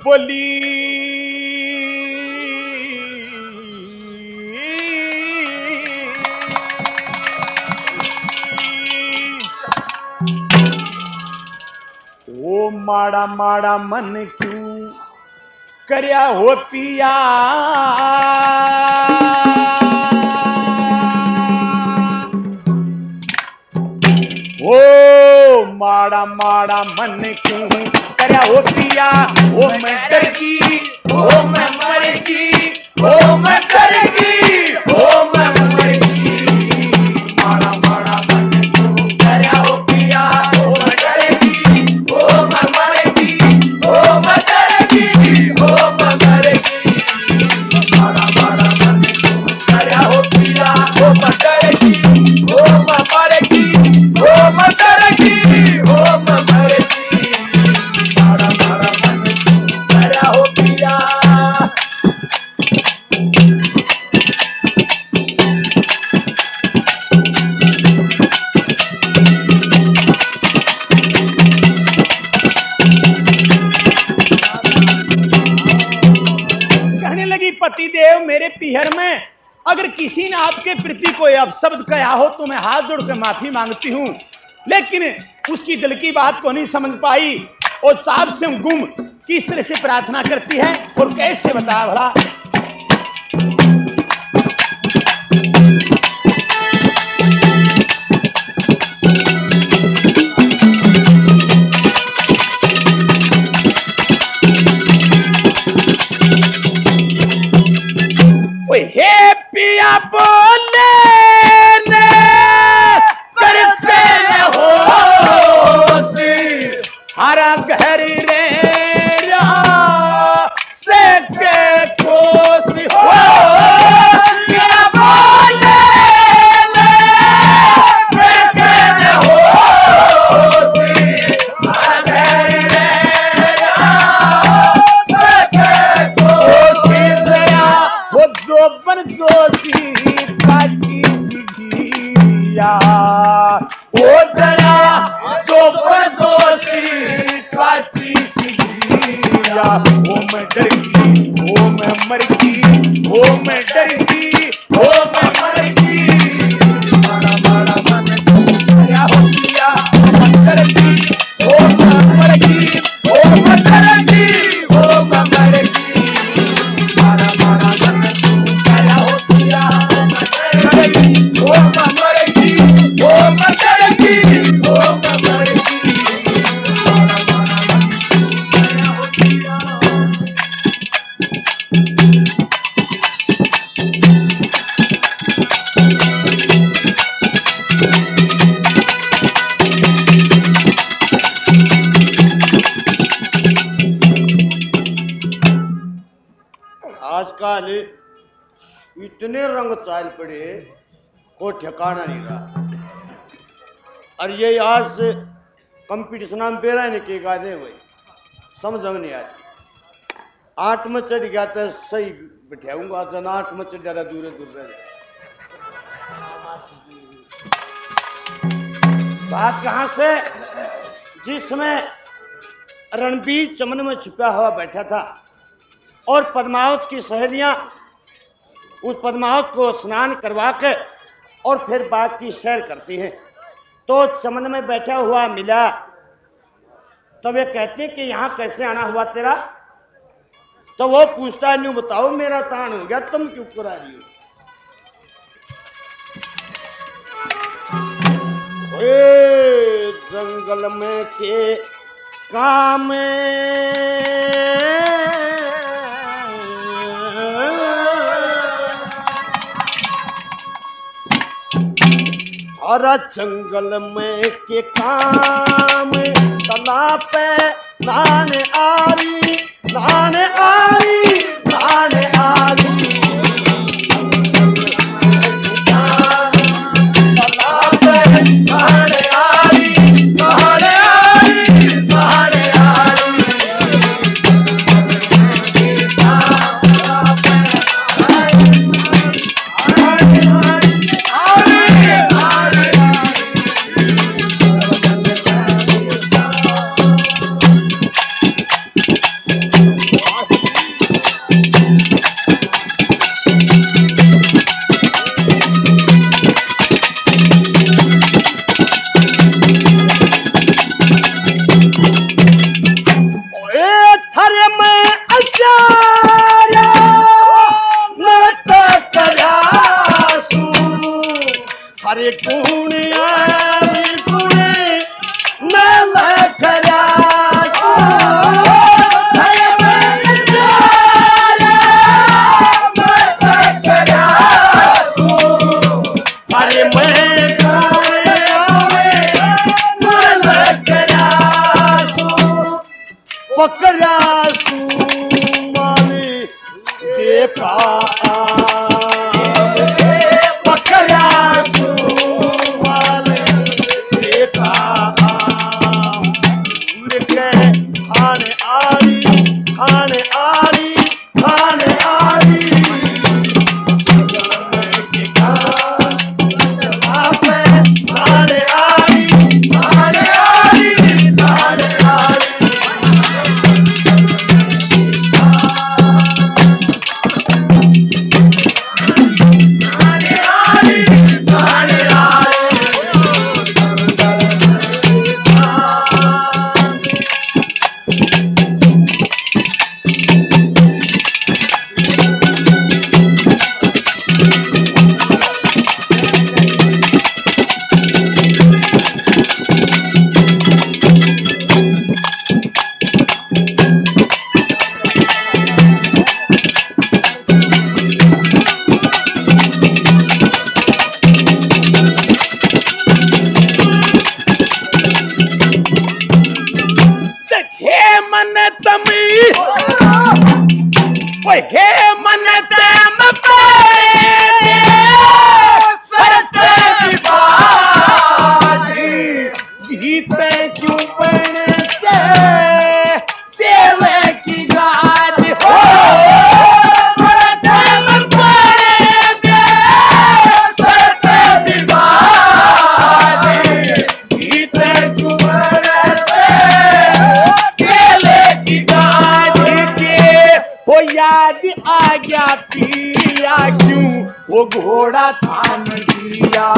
बोली ओ माड़ा माड़ा मन क्यों करया हो पिया ओ माड़ा माड़ा मन क्यों करया हो पिया ओ मैं डर की ओ मैं मर की ओ मैं डर की ओ मैं मर की माड़ा माड़ा मन क्यों करया हो पिया ओ मैं डर की ओ मैं मर की ओ मैं डर की ओ मैं मर की माड़ा माड़ा मन क्यों करया हो पिया ओ मैं डर की ओ मैं मर की ओ मैं डर की ओ मैं मर की माड़ा माड़ा मन क्यों करया हो पिया कहने लगी पतिदेव मेरे पीहर में अगर किसी ने आपके प्रति कोई अपशब्द कहा हो तो मैं हाथ जोड़कर माफी मांगती हूं, लेकिन उसकी दिल की बात को नहीं समझ पाई और चाप से गुम किस तरह से प्रार्थना करती है और कैसे बता भला। हे पिया बोले ने करते होश हरा घर रे से के कोस हो पिया बोले ने करते होश हरा घर रे से के कोस जया वो जोबन जोशी काटी सिगिया ओ जया जोबन जोशी काटी सिगिया ओ मैं डर की ओ मैं मर की ओ मैं डर की ओ मैं मर की माड़ा माड़ा मन क्या हो गया मैं डर की ओ मैं मर की ओ मैं डर की ओ मैं मर की माड़ा माड़ा मन क्या हो गया मैं डर की ओ मैं मर की ओ मैं डर की ओ मैं मर की माड़ा माड़ा मन क्या हो गया। आजकल इतने रंग चाल पड़े को ठिकाना नहीं रहा। और ये आज से कंपटीशन में पेरा नहीं के गादे हुए समझ नहीं आती। 8 में चढ़ गया तो सही बैठाऊंगा तो 8 में चढ़ ज्यादा दूर दूर रह जाए। बात कहां से जिसमें रणबीर चमन में छुपा हुआ बैठा था और पद्मावत की सहेलियां उस पद्मावत को स्नान करवा के और फिर बाग की सैर करती हैं, तो चमन में बैठा हुआ मिला तो वे कहते हैं कि यहाँ कैसे आना हुआ तेरा। तो वो पूछता है न्यू बताओ मेरा तान हो गया तुम क्यों करा रही हो। जंगल में के काम और जंगल में के काम तालाब पे नान आरी नान आरी नान आरी तालाब पे नान आरी नान आरी नान हरे कुणिया कुणे मैं लखरा पकड़ा तू माली देखा पकड़ा तू माली देखा उड़ के खाने आली खाने आली खाने आली खाने आली खाने आली खाने आली हे मन तम गीते क्यों बन से तेल की गाज हो गीते क्यों बन से तेल की गाज हो याद आ गया पिया क्यों वो घोड़ा थाम दिया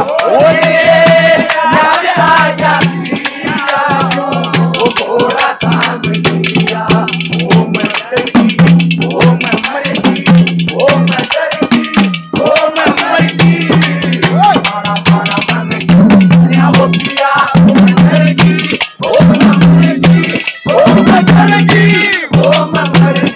याद आ गया पिया क्यों वो घोड़ा थाम दिया ओ मैं डरगी ओ मैं मरगी ओ मैं डरगी ओ मैं मरगी मारा मारा मन क्या वो पिया ओ मैं डरगी ओ मैं मरगी ओ मैं डरगी ओ मैं मरगी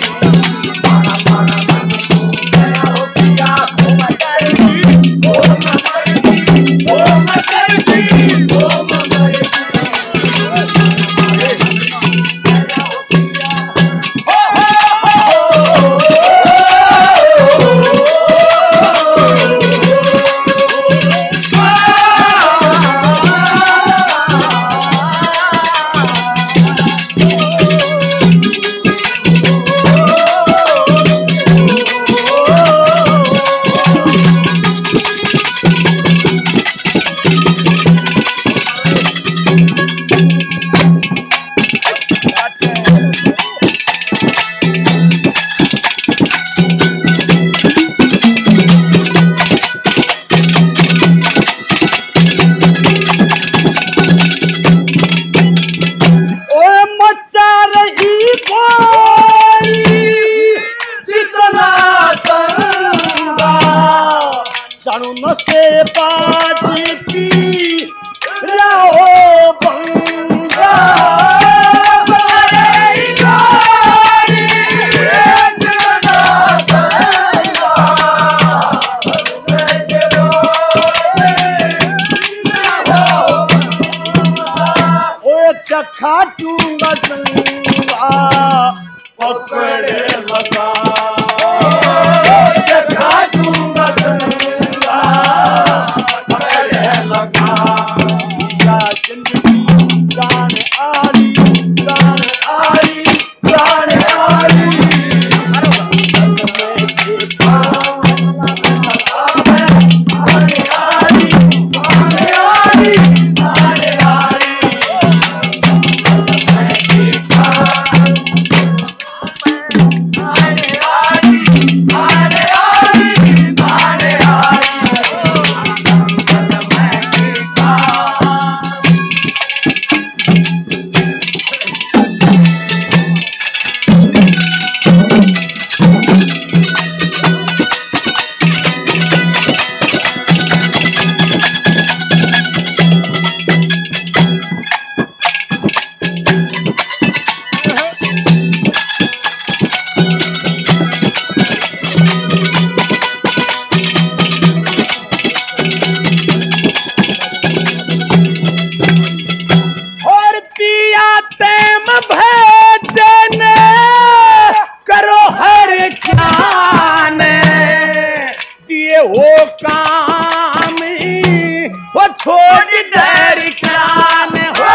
खाटूंगा चंगा पकड़े लगा खाटूंगा चंगा पकड़े लगा या जिंदगी जान आली जान आली जान आली छोड़ डर कान हो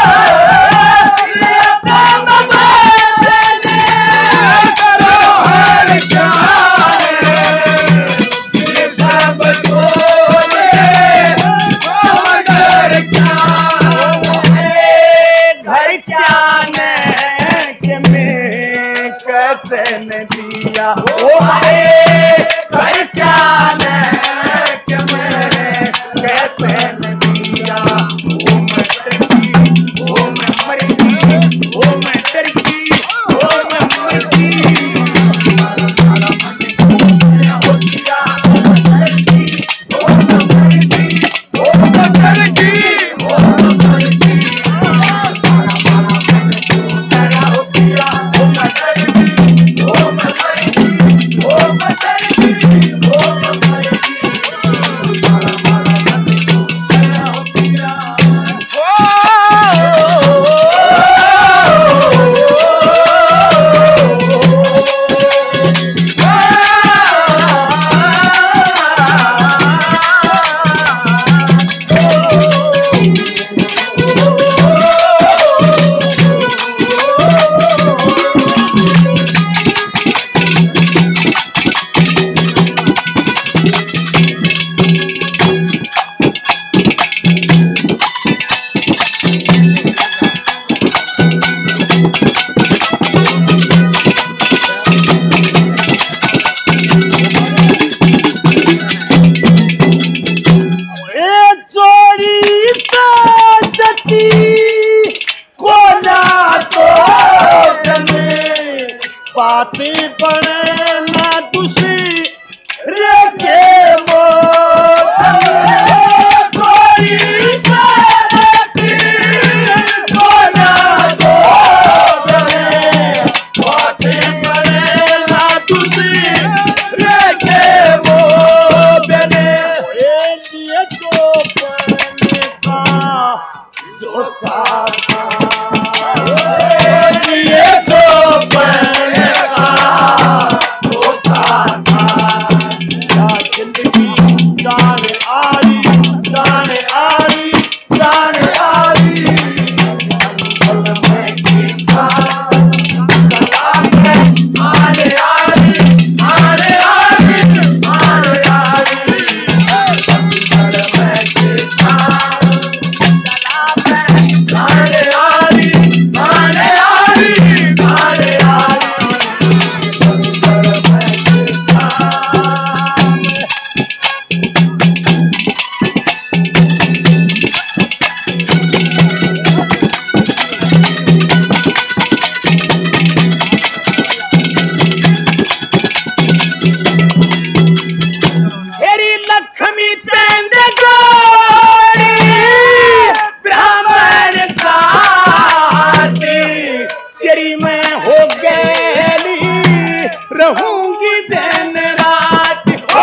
दिया ओ हरे घर क्या कि मैंने कैसे न दिया ओ मैं डरगी ओ मैं मरगी ओ मैं डरगी ओ मैं मरगी हो दिया ओ मैं डरगी ओ मैं मरगी ओ मैं डरगी ओ मैं मरगी हो दिया ओ मैं डरगी बातें बने ना दूसरी रेखे रहूंगी दिन रात हो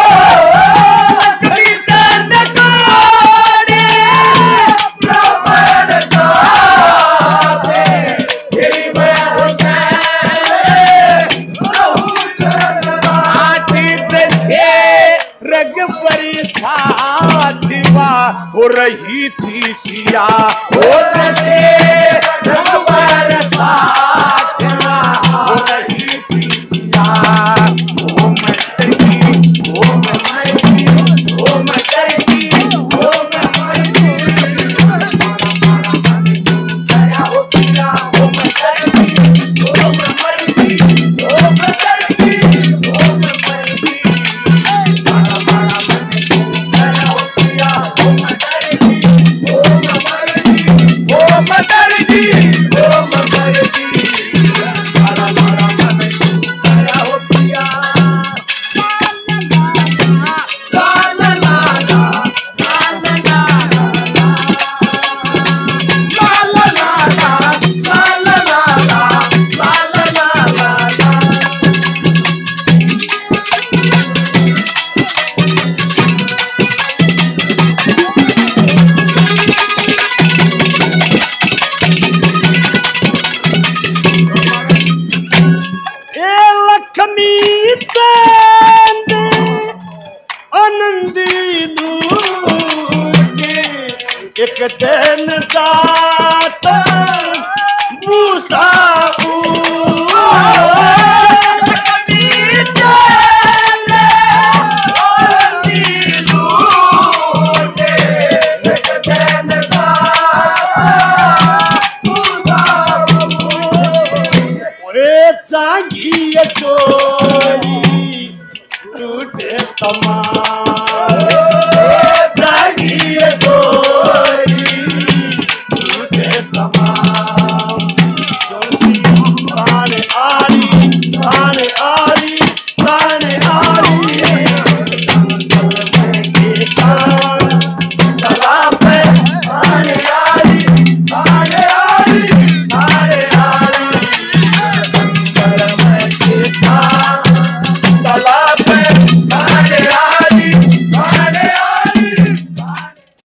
रग परी साथिवा हो रही थी सिया हो से रग पर साथिवा हो रही थी सिया ओ मैं डरगी ओ मैं मरगी ओ मैं डरगी ओ मैं मरगी हो दिया ओ मैं डरगी ओ मैं मरगी ओ मैं डरगी ओ मैं मरगी Oh, my God. एक दिन जात भूसा